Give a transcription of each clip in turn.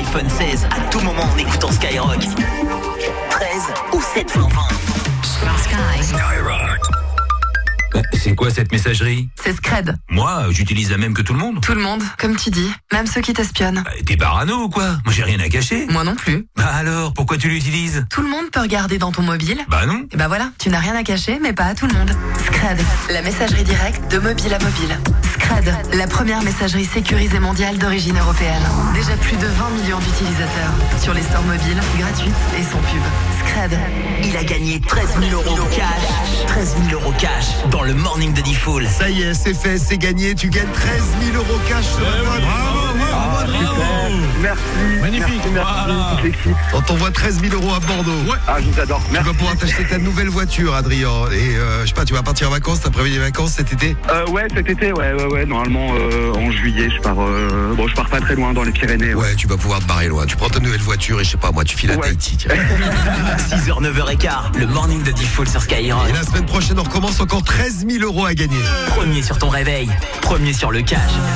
smartphone 16 à tout moment en écoutant Skyrock. 13 ou 720. Skyrock. C'est quoi cette messagerie ? C'est Scred. Moi, j'utilise la même que tout le monde. Tout le monde, comme tu dis, même ceux qui t'espionnent. T'es parano ou quoi ? Moi j'ai rien à cacher. Moi non plus. Bah alors, pourquoi tu l'utilises ? Tout le monde peut regarder dans ton mobile. Bah non. Et bah voilà, tu n'as rien à cacher, mais pas à tout le monde. Scred, la messagerie directe de mobile à mobile. Scred, la première messagerie sécurisée mondiale d'origine européenne. Déjà plus de 20 millions d'utilisateurs. Sur les stores mobiles, gratuites et sans pub. Scred. Il a gagné 13 000 € cash. 13 000 € cash dans le morning de Diffoul. Ça y est, c'est fait, c'est gagné. Tu gagnes 13 000 € cash sur la boîte. Bravo. Merci. Magnifique. Merci. On t'envoie 13 000 € à Bordeaux. Ouais. Ah, je vous adore. Merci. Tu vas pouvoir t'acheter ta nouvelle voiture, Adrien. Et je sais pas, tu vas partir en vacances, t'as prévu des vacances cet été ? Ouais, cet été, ouais. Normalement, en juillet, je pars. Je pars pas très loin dans les Pyrénées. Ouais, tu vas pouvoir te barrer loin. Tu prends ta nouvelle voiture et je sais pas, moi, tu files à Tahiti. 6h, 9h15, le morning de Diffoul sur Skyrock. Et la semaine prochaine, on recommence encore 13 000 € à gagner. Premier sur ton réveil, premier sur le cash.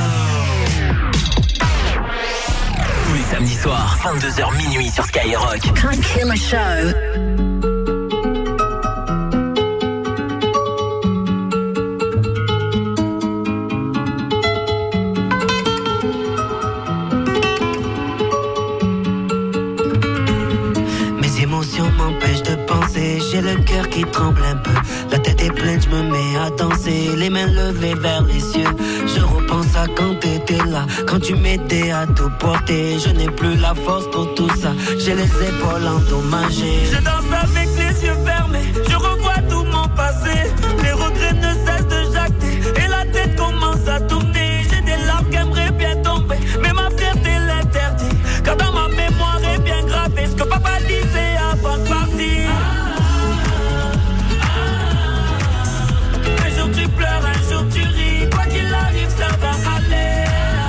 Tous les samedis soirs, 22h minuit sur Skyrock. Can't kill a show. M'empêche de penser, j'ai le cœur qui tremble un peu. La tête est pleine, je me mets à danser, les mains levées vers les cieux. Je repense à quand t'étais là, quand tu m'aidais à tout porter. Je n'ai plus la force pour tout ça, j'ai les épaules endommagées. Je danse avec les yeux fermés, je revois tout mon passé. Les regrets ne cessent de jacter, et la tête commence à tourner. J'ai des larmes qui aimeraient bien tomber, mais ma fierté l'interdit. Car dans ma mémoire est bien gravé ce que papa disait avant de partir. Un jour tu pleures, un jour tu ris. Quoi qu'il arrive, ça va aller.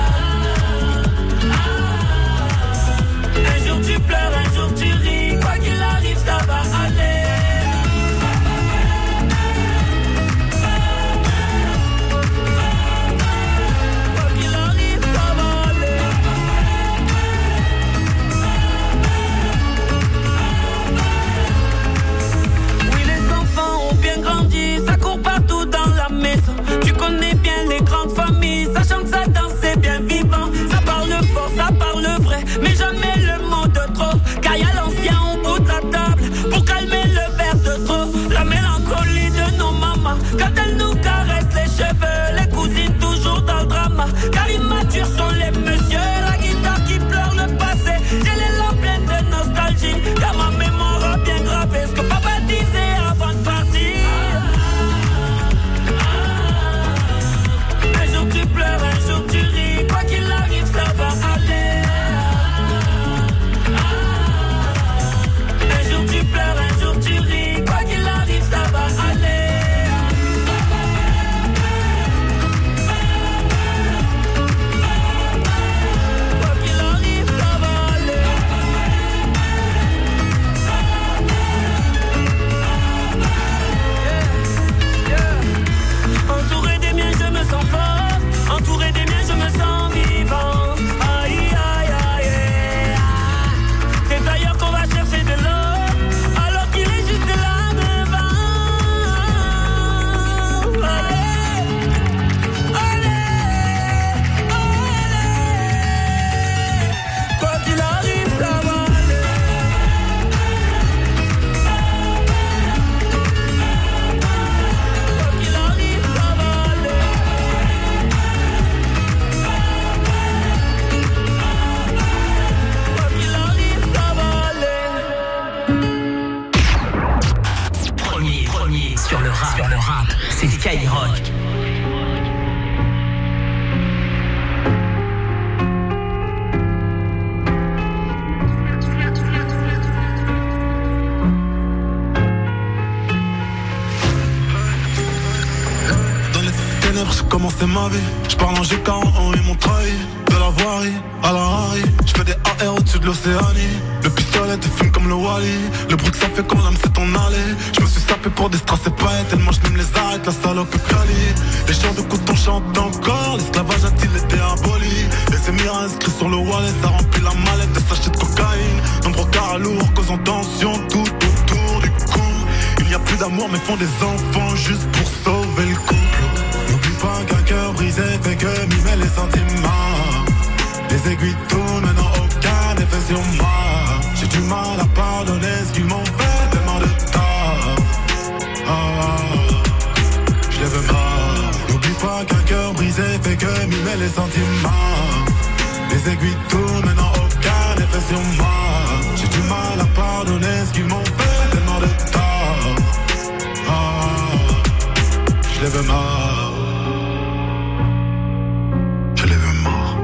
Un jour tu pleures, un jour tu ris. Quoi qu'il arrive, ça va aller. Quoi qu'il arrive, ça va aller. Oui, les enfants ont bien grandi, ça court partout dans la maison. Tu connais bien les grandes familles, ça chante, ça danse, c'est bien vivant. Ça parle fort, ça parle vrai, mais jamais le mot de trop. Car y a l'ancien au bout de la table pour calmer le verre de trop. La mélancolie de nos mamans quand elles nous caressent les cheveux. Les cousines toujours dans le drama, car immatures sont les messieurs. La guitare qui pleure le passé, j'ai les larmes pleines de nostalgie. Car ma mémoire a bien gravé ce que papa disait avant de partir. Un jour tu pleures, un jour tu ris. Quoi qu'il arrive, ça va aller. Un jour tu pleures, un jour tu ris. Quoi qu'il arrive, ça va aller. Quoi qu'il arrive, ça va aller. Entouré des miens, je me sens fort. Entouré des miens, je me sens vivant. Aïe, aïe, aïe, aïe. C'est ailleurs qu'on va chercher de l'eau, alors qu'il est juste là devant. Allez, allez, allez. Quoi qu'il arrive, ça va aller. Quoi qu'il arrive, ça va aller. Quoi qu'il arrive, ça va aller. Premier sur le rap, c'est Skyrock. Dans les ténèbres, j'ai commencé ma vie. Je parle en G40, ils m'ont trahi. De la voirie à la Harry. Je fais des AR au-dessus de l'Océanie. Le pistolet te fume comme le Wally. Le bruit que ça fait quand l'âme c'est ton allée. Je me suis sapé pour des strass et paillettes. Tellement je me les arrête, la salope est quali. Les chants de coton chantent encore. L'esclavage a-t-il été aboli? Les émirats inscrits sur le wallet, ça remplit la mallette de sa Un brocard lourd causant tension tout autour du cou. Il n'y a plus d'amour mais font des enfants juste pour sauver le couple. N'oublie pas qu'un cœur brisé fait que mimer les sentiments. Les aiguilles tournent mais n'ont aucun effet sur moi. J'ai du mal à pardonner ce qu'ils m'ont fait tellement de tort. Je les veux mal. N'oublie pas qu'un cœur brisé fait que mimer les sentiments. Les aiguilles tournent mais n'ont aucun effet sur moi. J'ai du mal à pardonner ce qu'ils m'ont fait tellement de tort. Je les veux mal. Je les veux mal.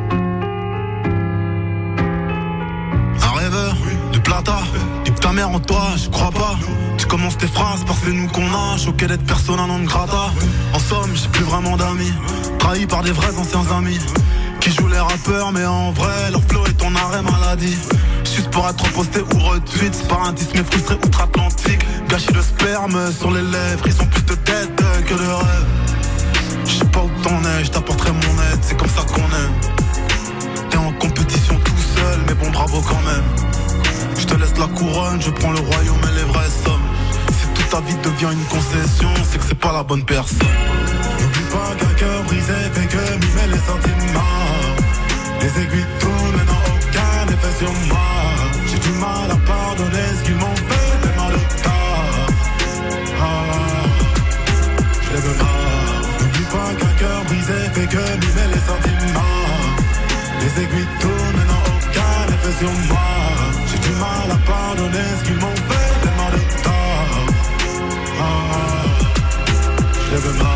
Un rêveur, du plata, dis que ta mère en toi, je crois pas. Tu commences tes phrases par c'est nous qu'on a, choqué d'être persona non grata. En somme, j'ai plus vraiment d'amis, trahi par des vrais anciens amis. Qui jouent les rappeurs mais en vrai leur flow est ton arrêt maladie. Juste pour être posté ou retweet, c'est pas un disme frustré outre-Atlantique. Gâchis de sperme sur les lèvres, ils ont plus de tête que de rêve. Je sais pas où t'en es, je t'apporterai mon aide, c'est comme ça qu'on aime. T'es en compétition tout seul, mais bon bravo quand même. Je te laisse la couronne, je prends le royaume et les vraies sommes. Si toute ta vie devient une concession, c'est que c'est pas la bonne personne. N'oublie pas qu'un cœur brisé fait que mimer les sentiments. Les aiguilles tournent mais n'ont aucun effet sur moi. J'ai du mal à pardonner ce qu'ils m'ont fait tellement de tort. Je les veux mal. N'oublie pas qu'un cœur brisé fait que mimer les sentiments. Les aiguilles tournent mais n'ont aucun effet sur moi. J'ai du mal à pardonner ce qu'ils m'ont fait tellement de tort. Je les veux mal.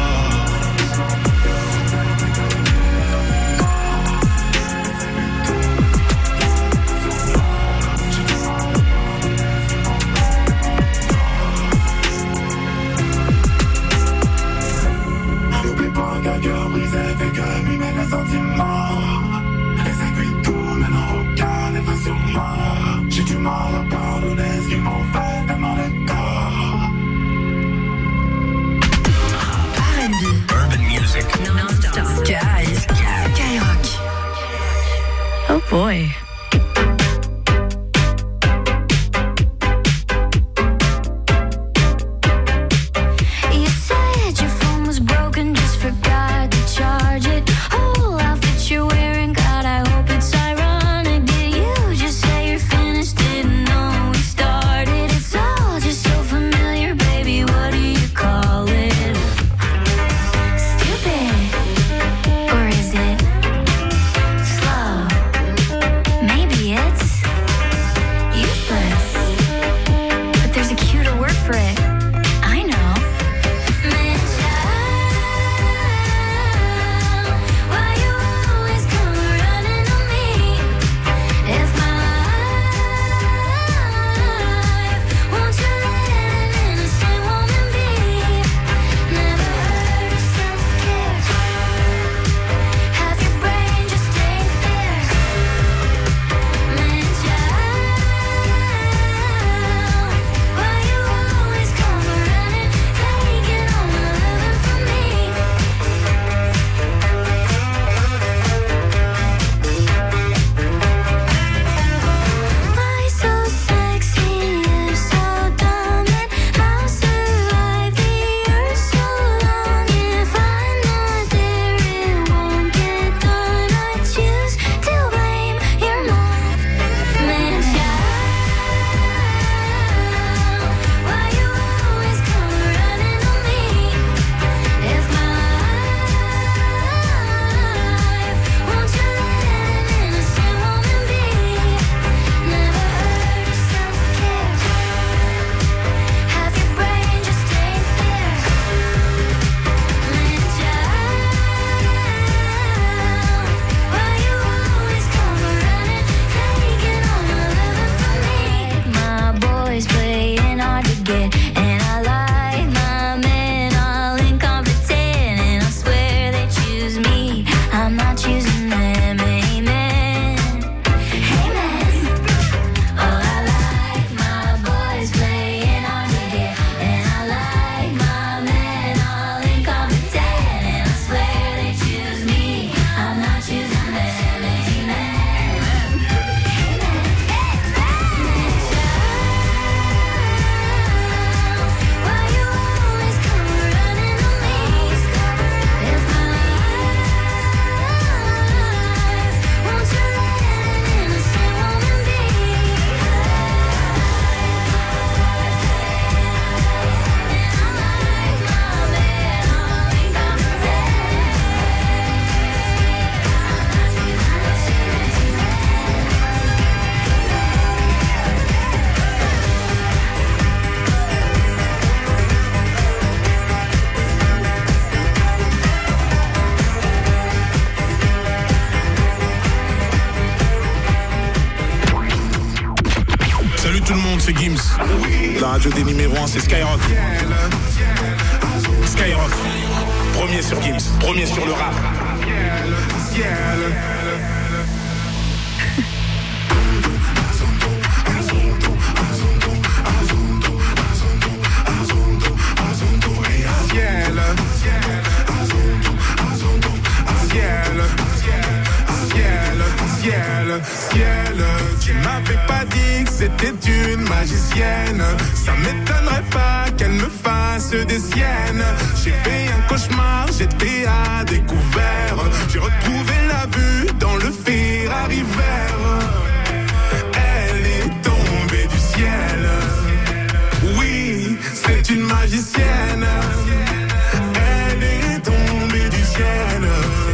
Qu'un cœur brisé fait que mimer les sentiments. Les aiguilles tournent mais n'ont aucun effet sur moi. J'ai du mal à pardonner ce qu'ils m'ont fait tellement de tort. R&B, urban music, non-stop, Skyrock. Oh boy. Or is it slow? c'est Gims. La radio des numéros 1, c'est Skyrock. Skyrock. Premier sur Gims, premier sur le rap. Ciel, tu m'avais pas dit que c'était une magicienne. Ça m'étonnerait pas qu'elle me fasse des siennes. J'ai fait un cauchemar, j'étais à découvert. J'ai retrouvé la vue dans le Ferrari vert. Elle est tombée du ciel. Oui, c'est une magicienne. Elle est tombée du ciel.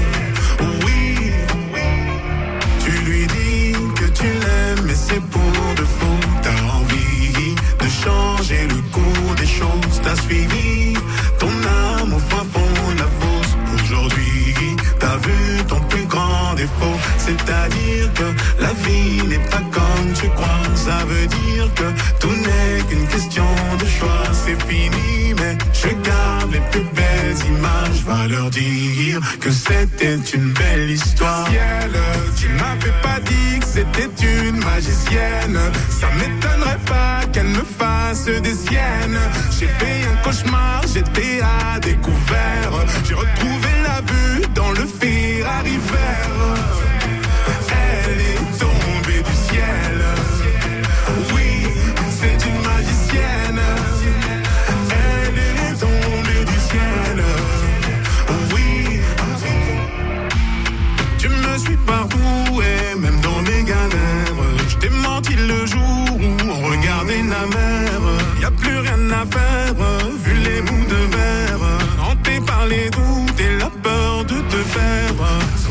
Tu l'aimes mais c'est pour de faux. T'as envie de changer le cours des choses. T'as suivi ton âme au fin fond de la fosse. Aujourd'hui t'as vu ton plus grand défaut. C'est-à-dire que la vie n'est pas comme tu crois. Ça veut dire que tout n'est qu'une question de choix. C'est fini mais je garde les plus belles images. Va leur dire que c'était une belle histoire. Ciel, tu m'avais pas dit que c'était une magicienne. Ça m'étonnerait pas qu'elle me fasse des siennes. J'ai fait un cauchemar, j'étais à découvert. J'ai retrouvé la vue dans le Ferrari vert. Elle est tombée du ciel. Oui, c'est une magicienne. Elle est tombée du ciel. Oui, tu me suis partout et même dans mes galères. Je t'ai menti le jour où on regardait la mer. Y'a plus rien à faire, vu les bouts de verre. Hanté par les doutes et la peur de te perdre.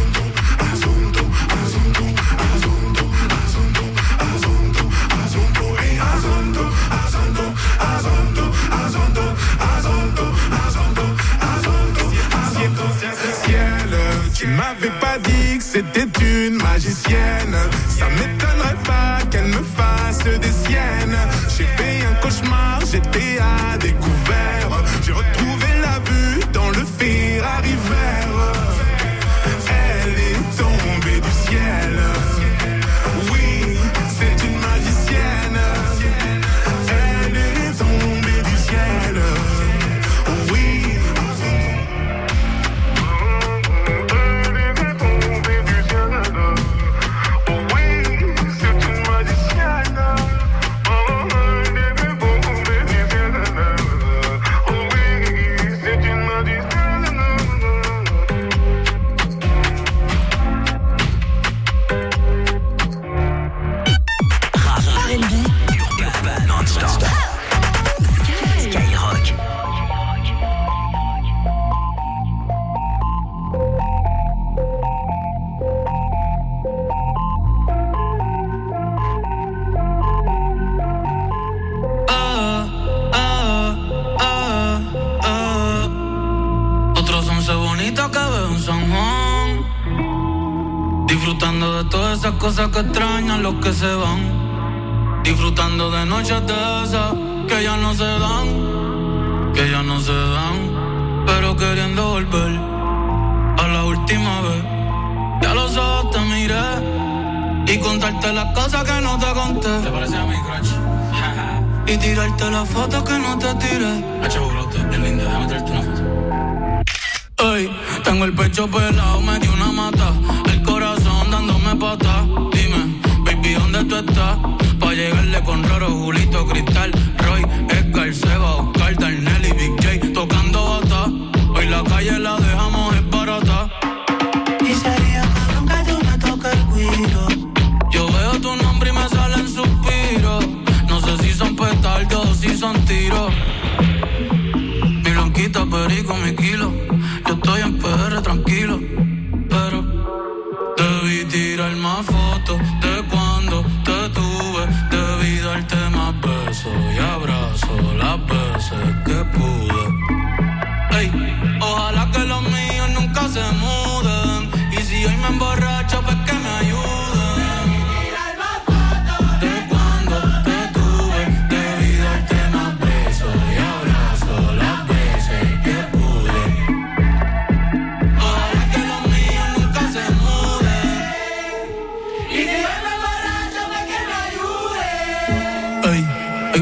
Ciel, tu m'avais pas dit que c'était une magicienne. Ça m'étonnerait pas qu'elle me fasse des siennes. J'ai fait un cauchemar, j'étais à découvert. J'ai retrouvé la vue dans le Ferrari vert. Elle est tombée du ciel. Oui, c'est une magicienne. Elle est tombée du ciel. Oui. Disfrutando de todas esas cosas que extrañan los que se van. Disfrutando de noches de esas que ya no se dan. Que ya no se dan. Pero queriendo volver a la última vez. Ya los ojos te miré y contarte las cosas que no te conté. ¿Te parece a mi crush? Y tirarte las fotos que no te tiré. Es linda, déjame traerte una foto. Ey, tengo el pecho pelado, me dio una mata. El corazón dándome patas. Dime, baby, ¿dónde tú estás? Pa' llegarle con Roro, Julito, Cristal, Roy, Edgar, Seba, Oscar, Darnell y Big J tocando bata. Hoy la calle la dejamos es barata. Y sería cabrón que tú me toques el cuido. Yo veo tu nombre y me salen suspiros. No sé si son petardos o si son tiros. Mi blanquita, perico, mi kilo. Yo estoy en PR tranquilo, pero debí tirar más fotos de cuando te tuve. Debí darte más besos y abrazos las veces que pude. Ey, ojalá que los míos nunca se muden. Y si hoy me emborracho, pues que me ayuden. De cuando te tuve,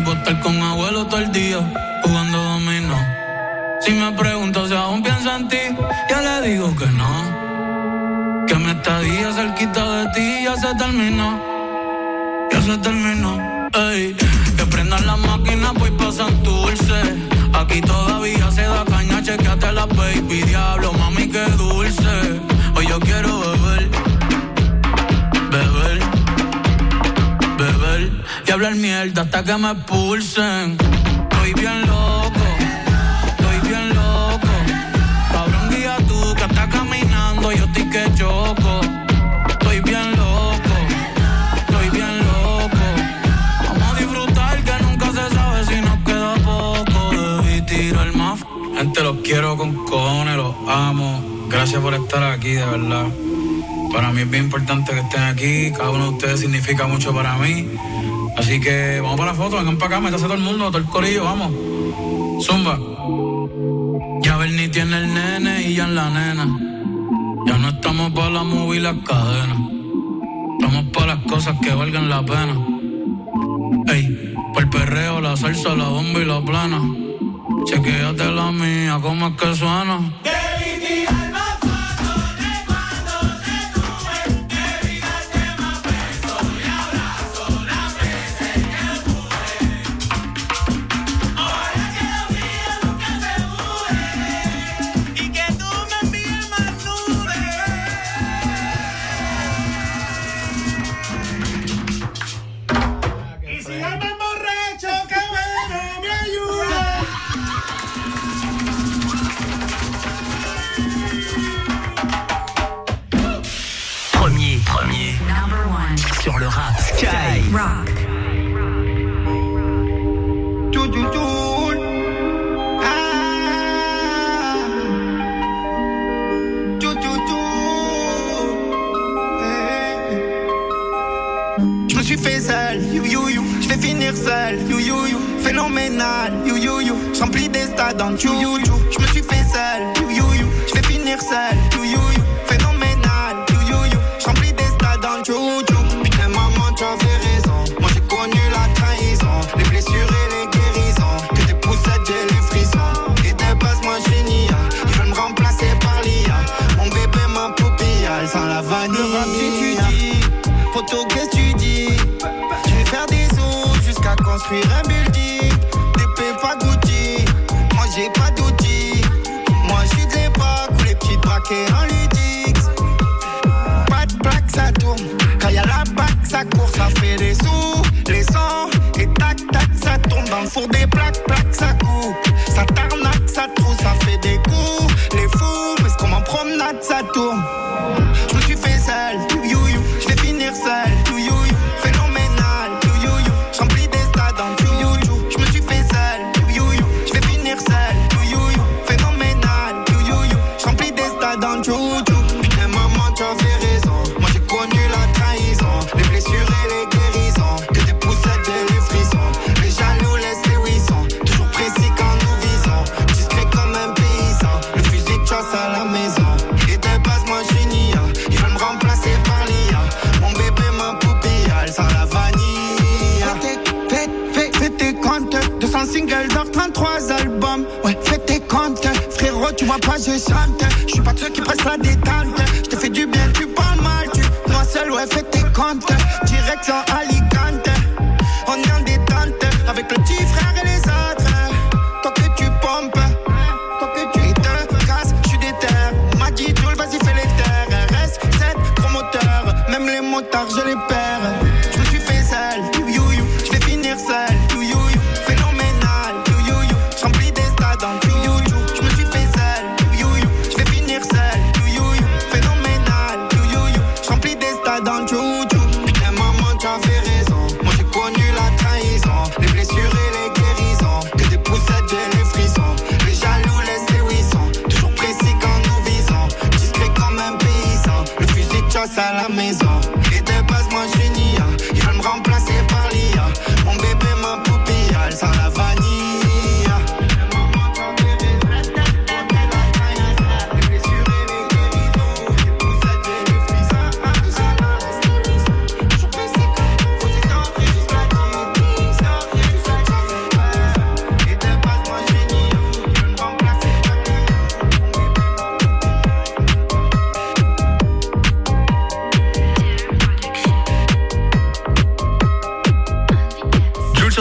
puedo estar con abuelo todo el día, jugando dominó. Si me pregunto si aún pienso en ti, ya le digo que no. Que mi estadía cerquita de ti ya se terminó. Ya se terminó. Ey, que prendan la máquina, pues pasan dulce. Aquí todavía se da caña, chequeate la baby. Diablo, mami, qué dulce. Hoy yo quiero beber, beber, beber y hablar mierda hasta que me expulsen. Estoy bien loco, estoy bien loco. Cabrón, guía tú que estás caminando, yo estoy que choco. Estoy bien loco, estoy bien loco. Vamos a disfrutar que nunca se sabe si nos queda poco. Debí tirar más. Gente, los quiero con cojones, los amo. Gracias por estar aquí, de verdad. Para mí es bien importante que estén aquí. Cada uno de ustedes significa mucho para mí. Así que vamos para la foto, vengan para acá, métase todo el mundo, todo el corillo, vamos. Zumba. Ya Bernie tiene el nene y ya en la nena. Ya no estamos para la movie y las cadenas. Estamos para las cosas que valgan la pena. Ey, por el perreo, la salsa, la bomba y la plana. Chequéate la mía, cómo es que suena. Sur le rap Sky Rock. Je me suis fait seul, you you you. Je vais finir seul, you you you. Phénoménal, you you you. J'remplis des stades en you you you. Je me suis fait seul, you you you. Je vais finir seul, you you you. Phénoménal, you you you. J'remplis des stades en you you. Putain maman tu avais raison. Moi j'ai connu la trahison, les blessures et les guérisons. Que des poussettes j'ai les frissons. Et de base moi génie. Ils veulent me remplacer par l'IA. Mon bébé ma poupille, sans la vanille. Le rap j'étudie, photo qu'est-ce que tu dis? Je vais faire des sous jusqu'à construire un building. Des pépas Gucci, moi j'ai pas d'outils. Moi j'suis de l'époque où les petites braquées en ludix. Pas de plaque ça tourne, quand y'a la bac ça court. Ça fait des sous, les sons, et tac tac ça tourne. Dans le four des plaques, plaques ça coupe. Ça tarnaque, ça trouve, ça fait des coups. Les fous, mais c'est comme en promenade ça tourne. Je me suis fait seul, you you you. Je vais finir seul, you you you. Phénoménal, you you you. J'remplis des stades en you you you. Je me suis fait seul, you you you. Je vais finir seul, you you you. Phénoménal, you you you. J'remplis des stades en you you. Putain maman tu avais raison. Moi j'ai connu la trahison, les blessures et les guérisons. Que des poussettes et les frissons. Les jaloux laissent les wissons. Toujours précis quand nous visons. Discret comme un paysan. Le fusil de chasse à la maison. Et de base moi génie. Ils veulent me remplacer par l'IA. Mon bébé ma poupille, sans la vanille. Fais tes comptes. 200 singles d'or, 33 albums. Ouais, fais tes comptes. Frérot, tu vois pas, je chante. J'suis pas de ceux qui pressent la détente. J'te fais du bien, tu parles mal. Tu moi seul, ouais, fais tes comptes. Direction Alicante. On est en détente. Avec le petit frère et les autres. Toi que tu pompes. Toi que tu te casses. J'suis déter. M'a dit Jules, vas-y, fais les terres. RS7, gros moteur. Même les motards, je les perds. Je me suis fait seul, you you you. Je vais finir seul, you you you. Phénoménal, you you you. J'remplis des stades en you you you. Je me suis fait seul, you you you. Je vais finir seul, you you you. Phénoménal, you you you. J'remplis des stades en you you. Putain maman tu avais raison. Moi j'ai connu la trahison, les blessures et les guérisons. Que des poussettes j'ai les frissons. Les jaloux laissent les wissons. Toujours précis quand nous visons. Discret comme un paysan. Le fusil de chasse à la maison. Et de base moi génie. Ils veulent me remplacer par l'IA. Mon bébé ma poupille, sans la vanille.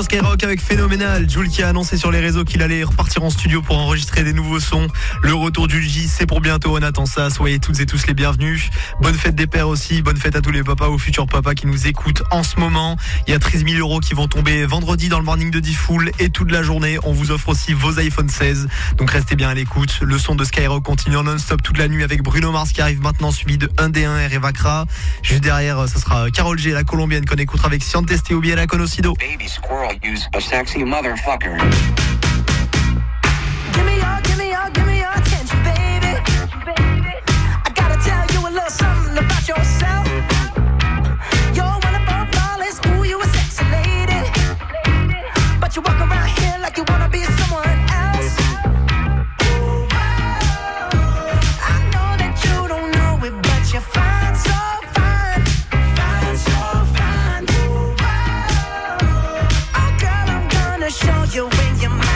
sur Skyrock avec Phénoménal. Jul qui a annoncé sur les réseaux qu'il allait repartir en studio pour enregistrer des nouveaux sons. Le retour du J, c'est pour bientôt, on attend ça. Soyez toutes et tous les bienvenus. Bonne fête des pères aussi, bonne fête à tous les papas ou futurs papas qui nous écoutent en ce moment. Il y a 13 000 € qui vont tomber vendredi dans le morning de Diffoul et toute la journée. On vous offre aussi vos iPhone 16. Donc restez bien à l'écoute. Le son de Skyrock continue en non-stop toute la nuit avec Bruno Mars qui arrive maintenant, suivi de 1D1 et Eva Kra. Juste derrière, ça sera Karol G, la colombienne, qu'on écoutera avec Sientes et Obiela Conocido. Baby squirrel, use a sexy motherfucker. Give me your attention, baby. I gotta tell you a little something about yourself. You're one of our flawless, ooh, you a sexy lady. But you walk around here like you wanna be someone else. I know that you don't know it, but you're fine, so fine. Fine, so fine. Oh, girl, I'm gonna show you when you're mine.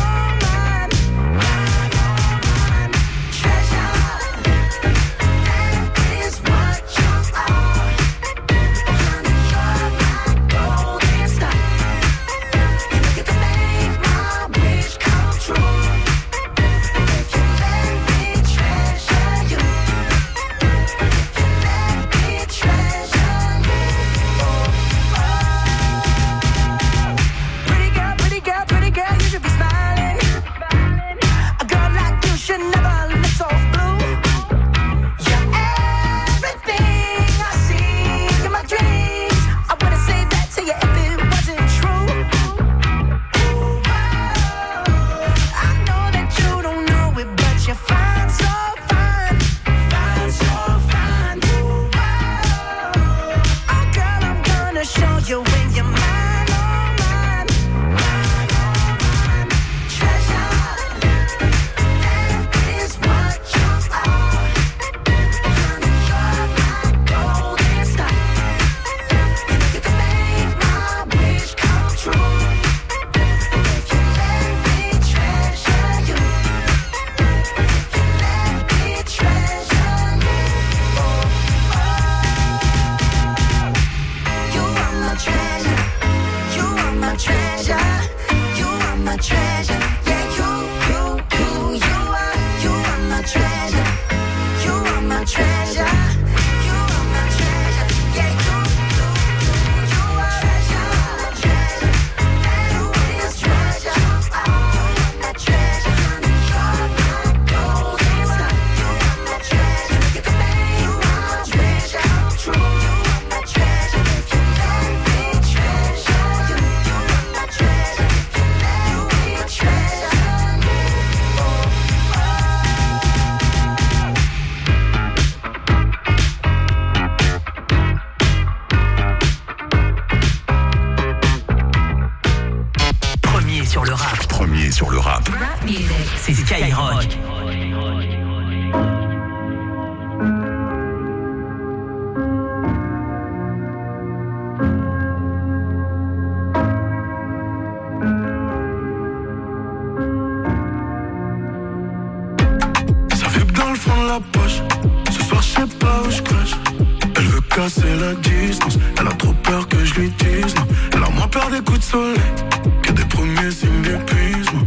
C'est Skyrock. Ça vibre dans le fond de la poche. Ce soir, je sais pas où je crache. Elle veut casser la distance. Elle a trop peur que je lui dise non. Elle a moins peur des coups de soleil que des premiers signes d'épuisement.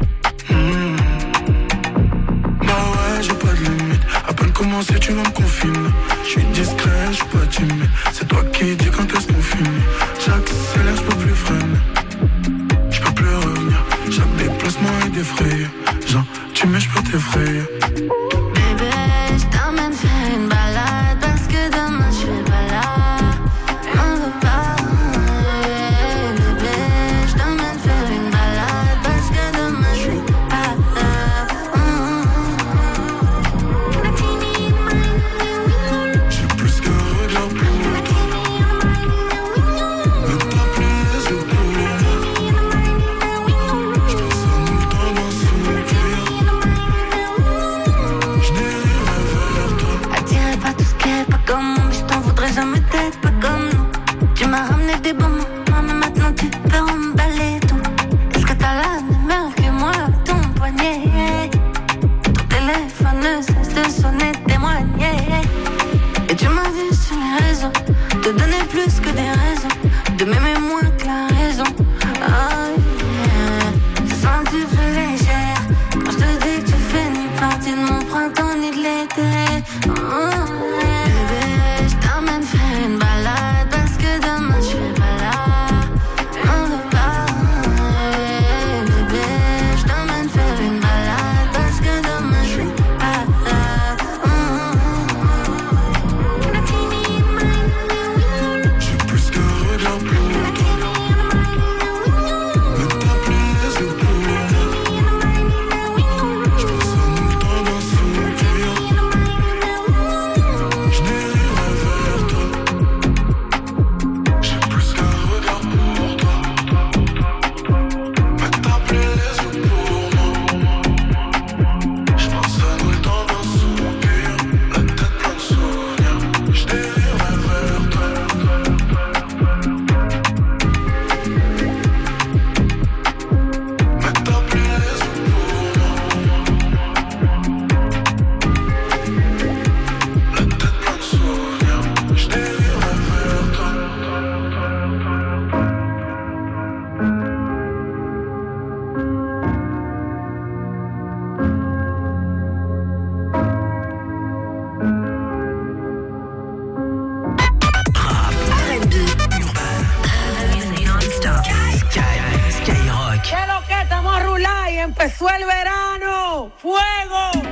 Commencer, tu vas me confiner. Je suis discret, je suis pas timide. C'est toi qui dis quand est-ce qu'on finit. J'accélère, je peux plus freiner. Je peux plus revenir. Chaque déplacement est défrayé. Genre, tu mets, je peux t'effrayer. Bébé, je t'emmène faire une balade. Parce que demain je serai pas là. M'en veux pas. Bébé, je t'emmène faire une balade. Parce que demain je serai pas là. Jamais t'être pas comme nous. Tu m'as ramené des bons moments, mais maintenant tu peux emballer tout. Est-ce que t'as la même que moi, ton poignet? Ton téléphone ne cesse de sonner, témoigner. Et tu m'as vu sur les réseaux, te donner plus que des raisons, de m'aimer moins que la raison. truc. ¿Qué lo que estamos a rular y empezó el verano? ¡Fuego!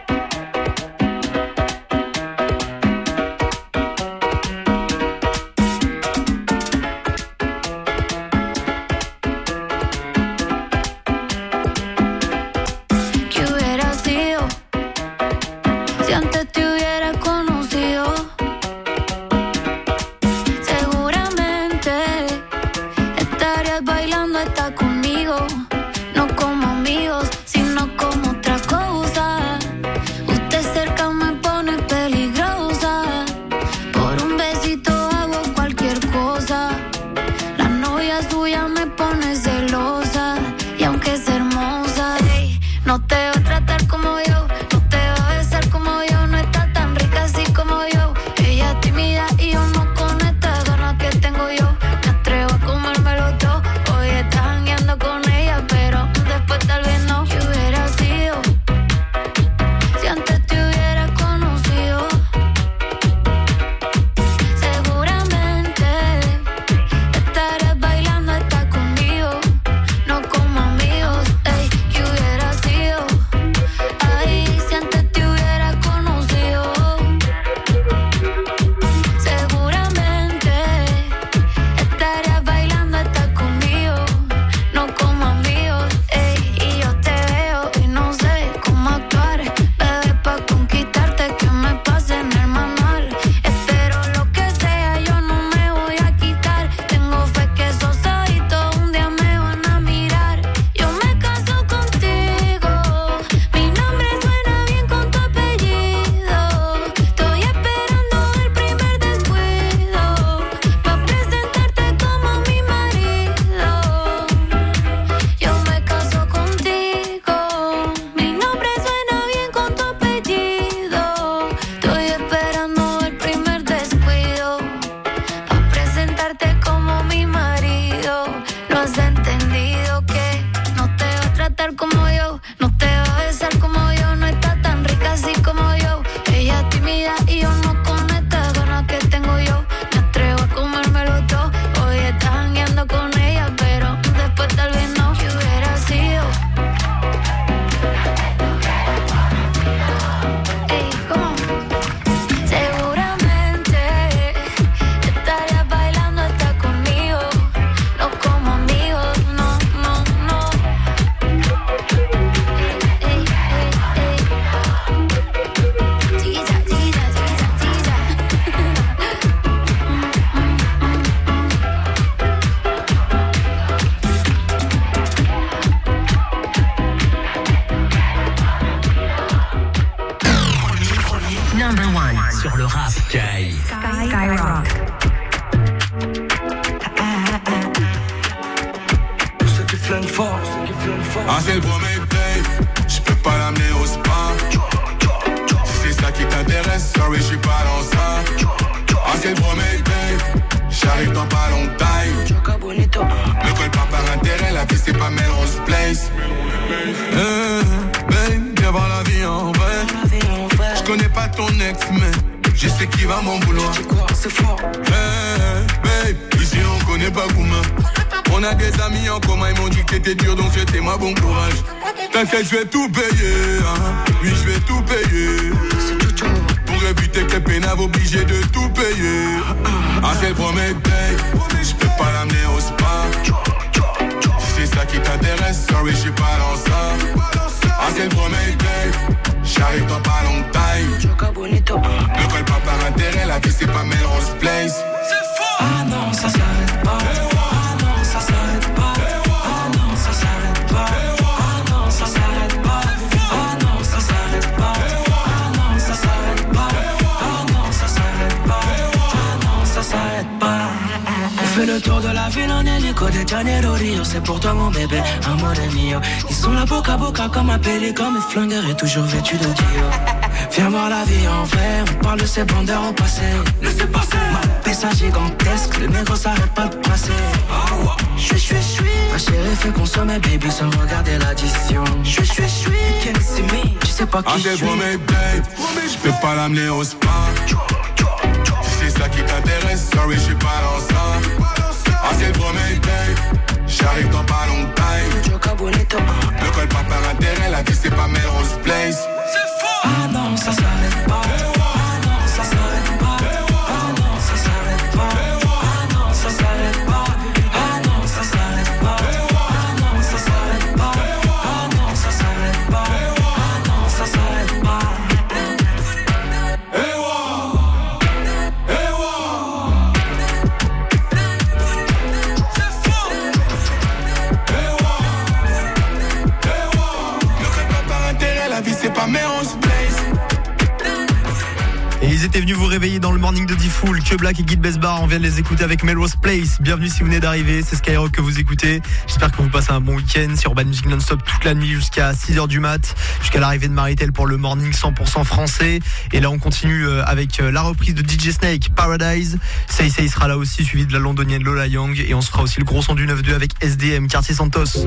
T'inquiète, je vais tout payer, hein. Oui, je vais tout payer. Pour éviter que les pénaves obligés de tout payer. Ah, c'est le premier date. Je peux pas l'amener au spa. Si c'est ça qui t'intéresse, sorry, je suis pas dans ça. Ah, c'est le premier date. J'arrive dans pas longtemps. Ne colle pas par intérêt, la vie c'est pas Melrose Place. C'est faux. Ah non, ça s'arrête pas. Ah non, ça s'arrête pas. Ah non, ça s'arrête pas. Ça s'arrête pas, ah non ça s'arrête pas, ah non ça s'arrête pas, ah non ça s'arrête pas, ah non ça s'arrête pas. On fait le tour de la ville en hélico de Janeiro Rio, c'est pour toi mon bébé, amore mio. Ils sont là boca à boca comme un pélican, mes flingueurs est toujours vêtu de Dio. Viens voir la vie en vrai, on parle de ces bandeurs au passé. Laissez passer, ma pessa gigantesque, le négro s'arrête pas de passer. Je suis. Ma chérie fait consommer baby sans regarder l'addition. Je suis. Can't see me, tu sais pas qui je suis. Je peux pas l'amener au spa. Si c'est ça qui t'intéresse, sorry, je suis pas dans ça. Ah, c'est le premier date. J'arrive dans pas longtemps. est venu vous réveiller dans le morning de D-Fool. Que Black et Guy Besbar, on vient de les écouter avec Melrose Place. Bienvenue si vous venez d'arriver, c'est Skyrock que vous écoutez. J'espère que vous passez un bon week-end sur Urban Music Non-Stop toute la nuit jusqu'à 6h du mat, jusqu'à l'arrivée de Maritel pour le morning 100% français. Et là on continue avec la reprise de DJ Snake, Paradise. Say Say sera là aussi, suivi de la londonienne Lola Young. Et on se fera aussi le gros son du 9-2 avec SDM, Quartier Santos.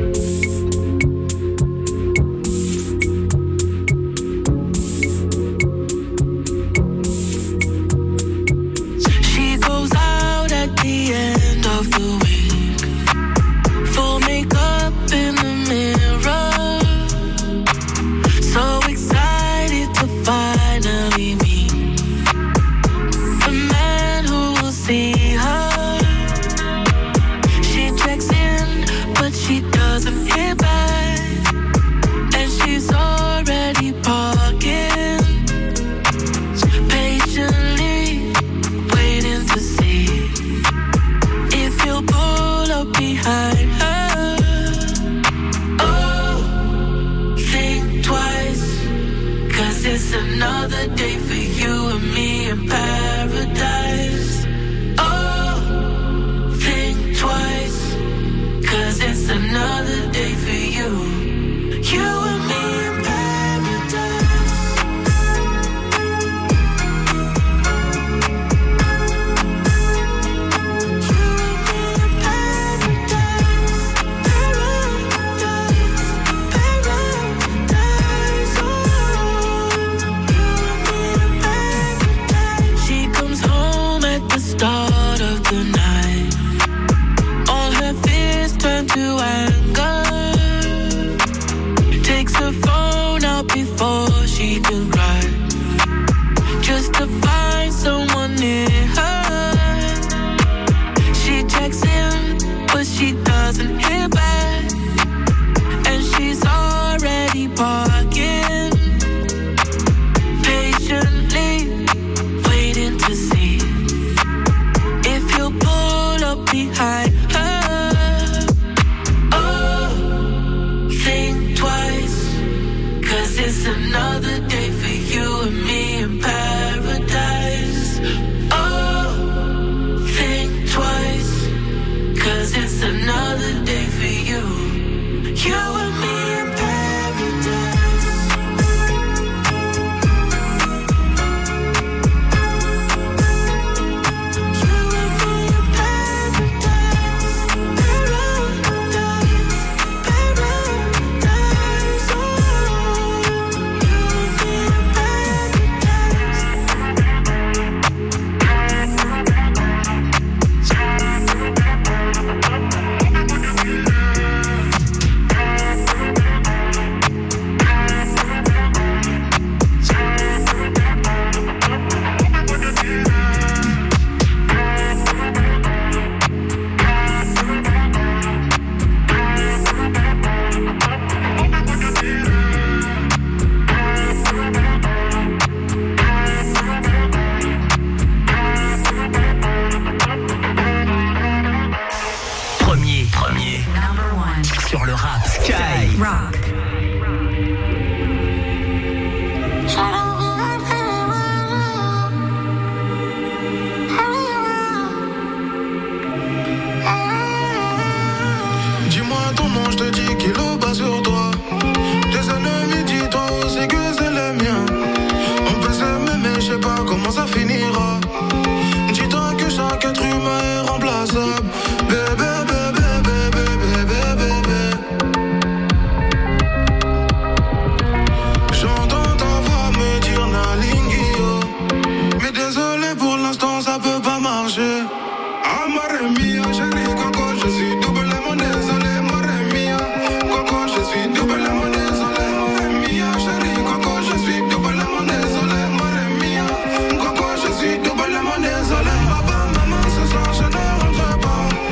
Papa, maman, ce soir je ne rentre pas.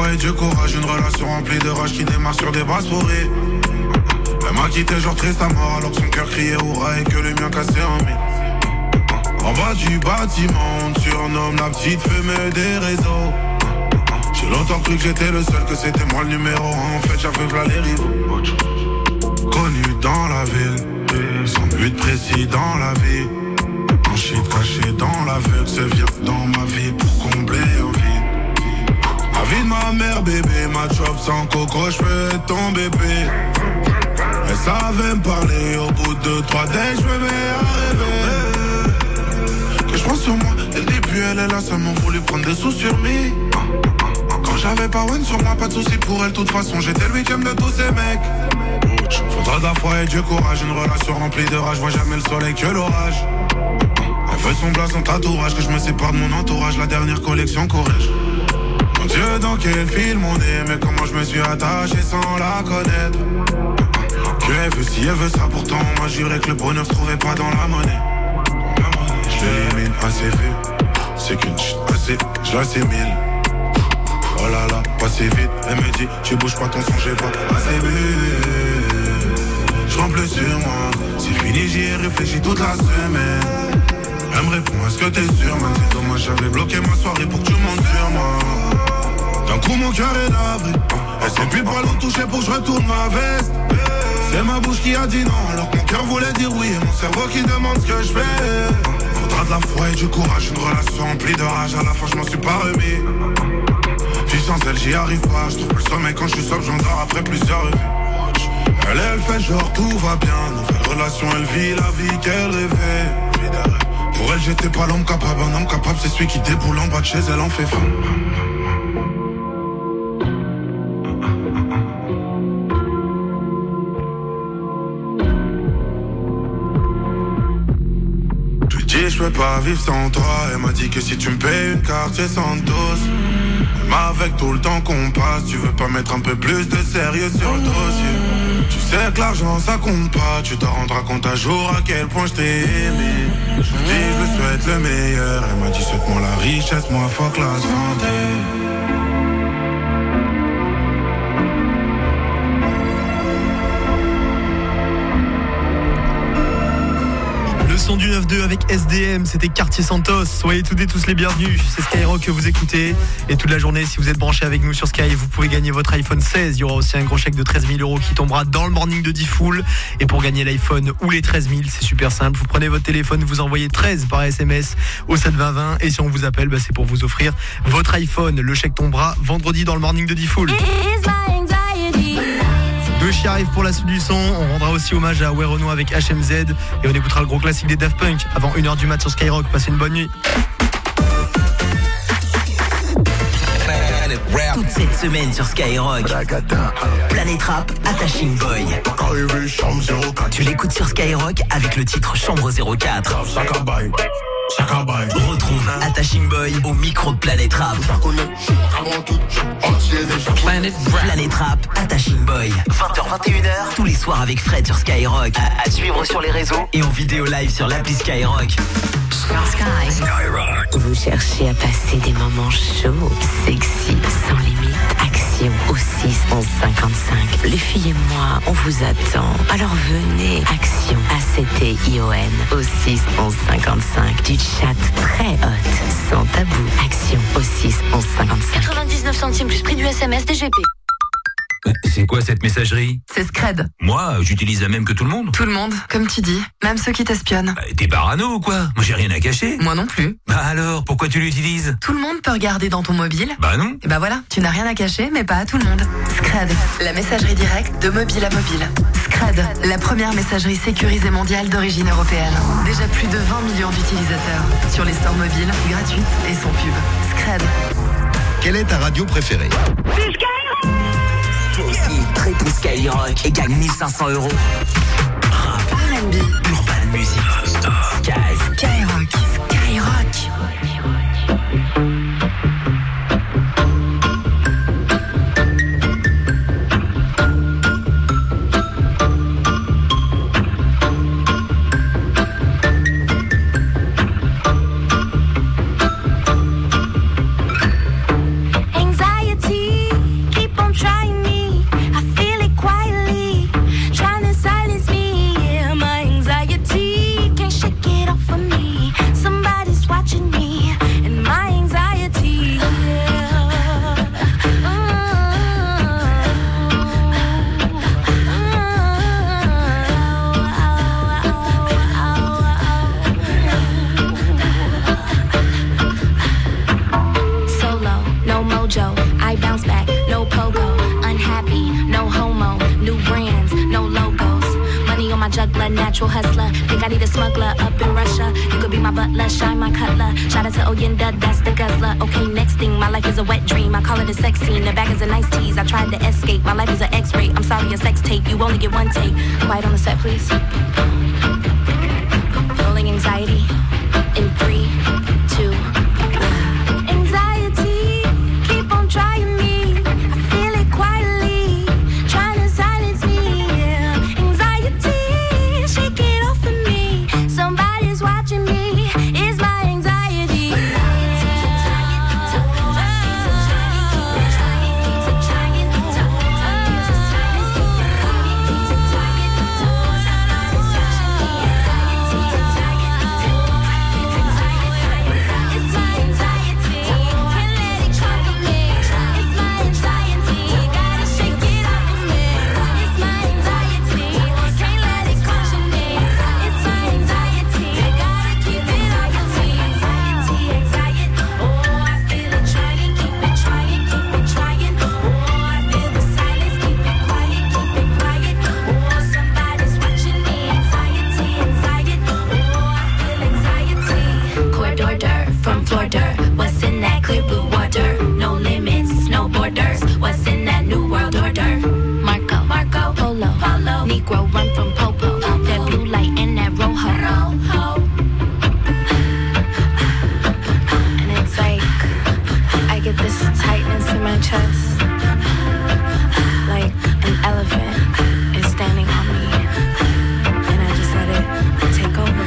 foi et du courage, une relation remplie de rage qui démarre sur des bras souris. Elle m'a quitté genre triste à mort alors que son cœur criait hurrah et que le mien cassait en mille. En bas du bâtiment, on surnomme la petite fumée des réseaux. J'ai longtemps cru que j'étais le seul, que c'était moi le numéro 1. En fait j'avais v'là les rivaux. Connu dans la ville, sans but précis dans la vie. Un shit caché dans l'aveugle, se vient dans ma vie pour combler un vide. La vie de ma mère bébé, ma job sans coco, j'peux être ton bébé. Elle savait me parler, au bout de 3 days j'me mets à rêver. Que j'prends sur moi, dès le début elle est là, seulement voulu prendre des sous sur me. Quand j'avais pas one sur moi, pas de soucis pour elle, de toute façon j'étais le 8ème de tous ces mecs. Faudra de la foi et du courage, une relation remplie de rage, vois jamais le soleil que l'orage. Elle veut son blason tatouage, que je me sépare de mon entourage, la dernière collection courage. Mon Dieu, dans quel film on est, mais comment je me suis attaché sans la connaître. Que elle veut si elle veut ça, pourtant on m'a juré que le bonheur se trouvait pas dans la monnaie. Je l'élimine assez vite, c'est qu'une chute assez, je l'assimile. Oh là là, passé vite, elle me dit, tu bouges pas ton son, j'ai pas assez vite. Je rentre plus sur moi, c'est fini, j'y ai réfléchi toute la semaine. Elle me répond, est-ce que t'es sûr, man? C'est dommage, j'avais bloqué ma soirée pour que tu montes sur moi. D'un coup mon cœur est navré, elle sait plus par l'eau toucher pour que je retourne ma veste. C'est ma bouche qui a dit non, alors que mon cœur voulait dire oui, et mon cerveau qui demande ce que je fais. Faudra de la foi et du courage, une relation remplie de rage, à la fin je m'en suis pas remis. Puis sans elle j'y arrive pas, je trouve plus le sommeil quand je suis sobre, j'endors après plusieurs revues. Elle fait genre tout va bien, nouvelle relation, elle vit la vie qu'elle rêvait. Pour elle j'étais pas l'homme capable, un homme capable c'est celui qui déboule en bas de chez elle en fait faim. Je peux pas vivre sans toi. Elle m'a dit que si tu me payes une carte c'est Santos. Même avec tout le temps qu'on passe, tu veux pas mettre un peu plus de sérieux sur le dossier. Tu sais que l'argent ça compte pas, tu t'en rendras compte un jour à quel point je t'ai aimé. Je dis je le souhaite le meilleur. Elle m'a dit souhaite-moi la richesse, moi fuck la santé. Son du 9-2 avec SDM, c'était Quartier Santos. Soyez toutes et tous les bienvenus, c'est Skyrock que vous écoutez. Et toute la journée, si vous êtes branchés avec nous sur Sky, vous pouvez gagner votre iPhone 16. Il y aura aussi un gros chèque de 13 000 € qui tombera dans le morning de D-Full. Et pour gagner l'iPhone ou les 13 000, c'est super simple. Vous prenez votre téléphone, vous envoyez 13 par SMS au 72020. Et si on vous appelle, c'est pour vous offrir votre iPhone. Le chèque tombera vendredi dans le morning de D-Full. Deux chiens arrivent pour la suite du son. On rendra aussi hommage à Werono avec HMZ. Et on écoutera le gros classique des Daft Punk avant 1h du mat sur Skyrock. Passez une bonne nuit. Toute cette semaine sur Skyrock, Planète Rap, Attaching Boy. Tu l'écoutes sur Skyrock avec le titre Chambre 04. Retrouve Attaching Boy au micro de Planète Rap. Planète Rap, Attaching Boy. 20h-21h, tous les soirs avec Fred sur Skyrock. À suivre sur les réseaux et en vidéo live sur l'appli Skyrock. Skyrock. Vous cherchez à passer des moments chauds, sexy, sans limite. Action au 6 11 55. Les filles et moi, on vous attend. Alors venez. Action ACTION au 6 11 55. Du chat très hot, sans tabou. Action au 6 11 55. 99 centimes plus prix du SMS DGP. C'est quoi cette messagerie? C'est Scred. Moi, j'utilise la même que tout le monde. Tout le monde, comme tu dis, même ceux qui t'espionnent. T'es parano ou quoi? Moi j'ai rien à cacher. Moi non plus. Bah alors, pourquoi tu l'utilises? Tout le monde peut regarder dans ton mobile. Bah non. Et bah voilà, tu n'as rien à cacher, mais pas à tout le monde. Scred, la messagerie directe de mobile à mobile. Scred, la première messagerie sécurisée mondiale d'origine européenne. Déjà plus de 20 millions d'utilisateurs. Sur les stores mobiles, gratuites et sans pub. Scred. Quelle est ta radio préférée? Toi aussi, très pour Skyrock et gagne 1500 €. Rap, R&B, urban music, Skyrock. Anxiety natural hustler. Think I need a smuggler up in Russia. You could be my butler, shine my cutler. Shout out to Oyenda, that's the guzzler. Okay, next thing, my life is a wet dream. I call it a sex scene, the bag is a nice tease. I tried to escape, my life is an X-ray. I'm sorry, a sex tape, you only get one take. Quiet on the set, please. Rolling anxiety in 3, 2. Anxiety, keep on trying me. I feel it quietly, trying to silence me. Yeah. Anxiety, shake it off of me. Somebody's watching me. It's my anxiety. What's in that clear blue water? No limits, no borders. What's in that new world order? Marco, Polo, Negro run from Popo. That blue light and that rojo. And it's like I get this tightness in my chest, like an elephant is standing on me, and I just let it take over.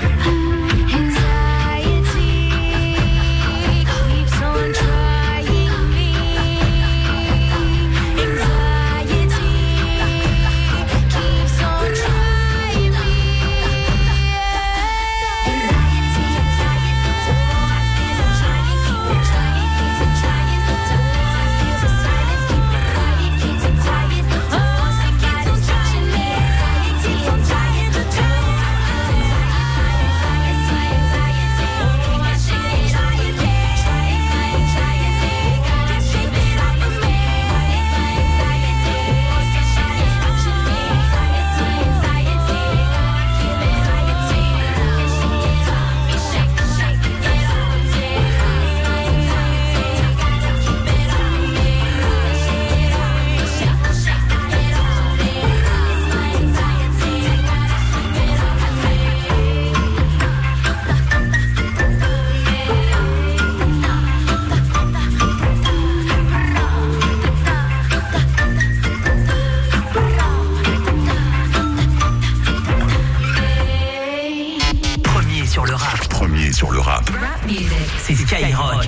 C'est Skyrock.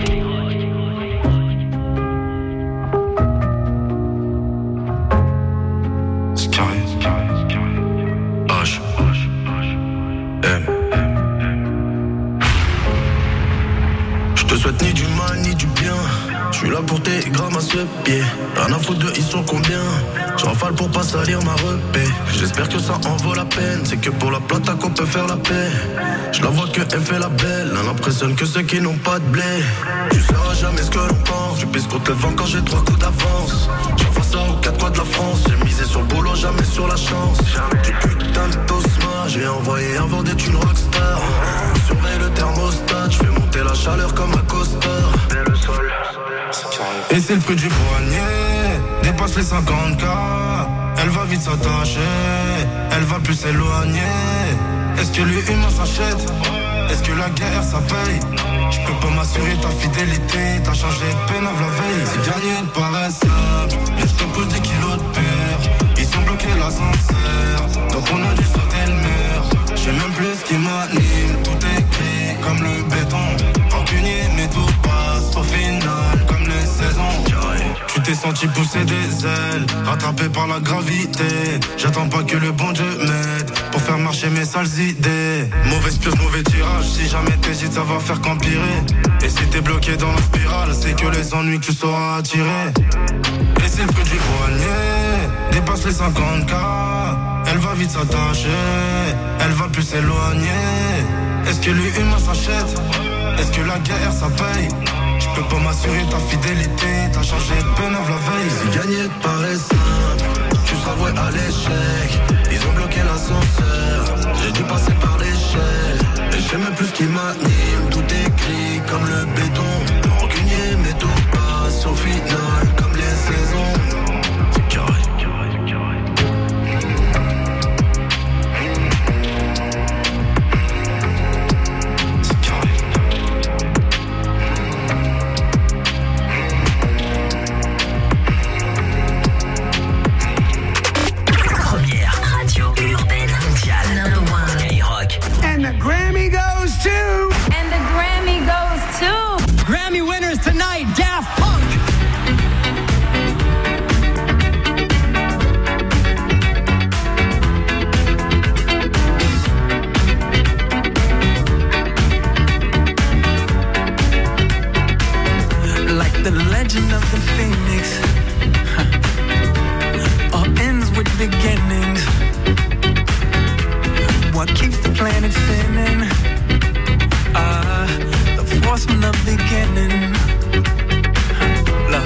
Je te souhaite ni du mal ni du bien. Je suis là pour tes grammes à ce pied. Rien à foutre de ils sont combien. Je rafale pour pas salir ma repée. J'espère que ça en vaut la peine. C'est que pour la plata qu'on peut faire la paix. Je la vois que elle fait la belle. Elle impressionne que ceux qui n'ont pas de blé. Tu sauras jamais ce que l'on pense. Je pisse contre le vent quand j'ai 3 coups d'avance. J'envoie ça aux 4 coins de la France. J'ai misé sur le boulot, jamais sur la chance. Du putain de tosma. J'ai envoyé un vent d'être une rockstar. Surveille le thermostat. Je fais monter la chaleur comme un coaster. Et c'est le prix du poignet. Dépasse les 50K. Elle va vite s'attacher. Elle va plus s'éloigner. Est-ce que l'humain s'achète? Est-ce que la guerre ça paye? Je peux pas m'assurer ta fidélité. T'as changé de peine la veille. Si gagner te paraît simple, mais je te pose des kilos de paire. Ils sont bloqués l'ascenseur, donc on a dû sauter le mur. Je sais même plus ce qui m'anime. Tout est gris comme le béton. Rancunier mais tout passe au final comme les saisons. Tu t'es senti pousser des ailes, rattrapé par la gravité. J'attends pas que le bon Dieu m'aide pour faire marcher mes sales idées. Mauvaise pioche, mauvais tirage. Si jamais t'hésites, ça va faire qu'empirer. Et si t'es bloqué dans la spirale, c'est que les ennuis que tu sauras attirer. Et c'est le prix du poignet. Dépasse les 50K. Elle va vite s'attacher. Elle va plus s'éloigner. Est-ce que l'humain s'achète? Est-ce que la guerre ça paye? Je peux pas m'assurer ta fidélité. T'as changé de peine la veille. Si gagner te paraît simple, tu sera voué à l'échec. Ils ont bloqué l'ascenseur, j'ai dû passer par l'échelle. Et je sais même plus ce qui m'anime, tout écrit comme le béton. Rancunier mais tout passe au final comme les saisons. C'est carré. And the Grammy goes to... And the Grammy goes to... Grammy winners tonight, Daft Punk! Like the legend of the Phoenix, all ends with beginnings. What keeps the planet spinning? The force from the beginning. Love.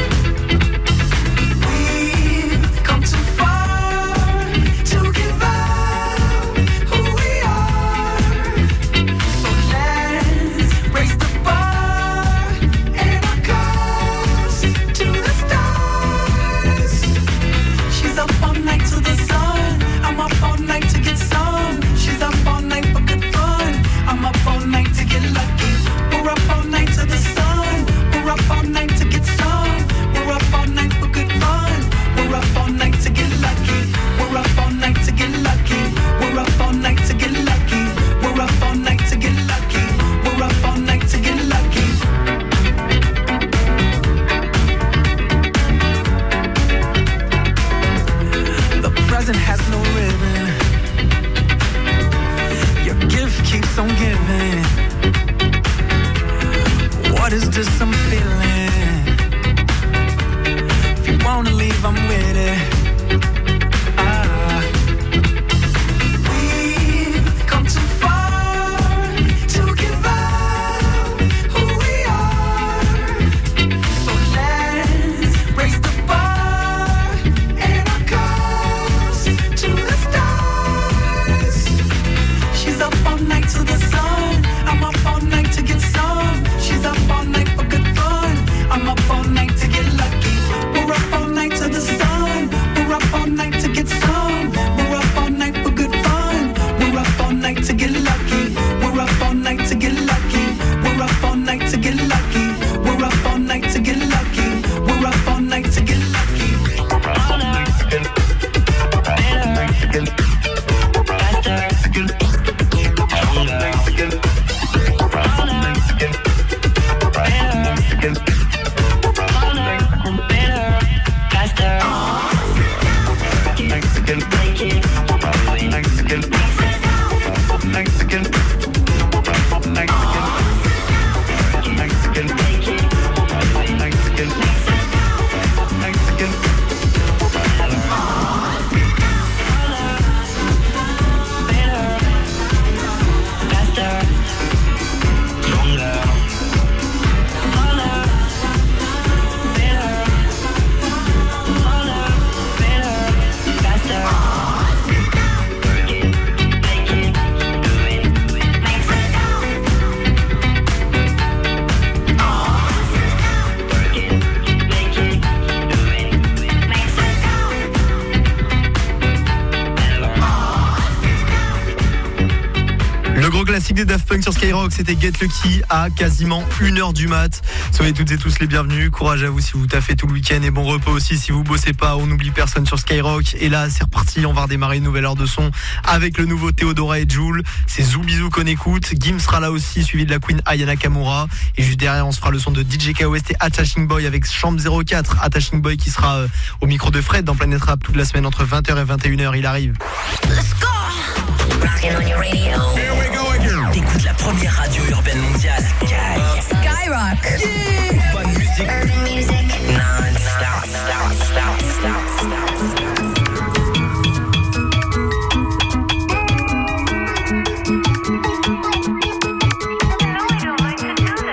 We've come too far to give up who we are. So let's raise the bar and our cups to the stars. She's up all night to the sun. I'm up all night to get some. She's up all night for good fun. I'm up all night to get lucky. We're up all night to the sun. We're up all night to get some. We're up all night for good fun. We're up all night to get lucky. We're up all night to get lucky. We're up all night to get lucky. We're up all night to get lucky. We're up all night to get lucky. The present has no ribbon. Your gift keeps on giving. What is this I'm feeling? If you wanna leave, I'm with it. We've come too far to give up who we are. So let's raise the bar and our cups to the stars. She's up all night to the sun. I'm up all night to get some. She's up all night for good fun. I'm up all night to get lucky. We're up all night to the sun. We're up all night to get some. We're up all night for good fun. We're up all night to get lucky. We're up all night to get lucky. We're up all night to get lucky. We're up all night to get lucky. We're up all night to get lucky. Classique des Daft Punk sur Skyrock, c'était Get Lucky à quasiment 1h du mat. Soyez toutes et tous les bienvenus, courage à vous si vous taffez tout le week-end et bon repos aussi si vous bossez pas, on n'oublie personne sur Skyrock. Et là c'est reparti, on va redémarrer une nouvelle heure de son avec le nouveau Théodora et Jul. C'est Zoubizou qu'on écoute, Gim sera là aussi suivi de la Queen Aya Nakamura et juste derrière on se fera le son de DJ KOST et Attaching Boy avec Chambre 04. Attaching Boy qui sera au micro de Fred dans Planète Rap toute la semaine entre 20h et 21h, il arrive. Let's go! Rockin' on your radio. Here we go again. T'écoutes la première radio urbaine mondiale. Skyrock. Yeah.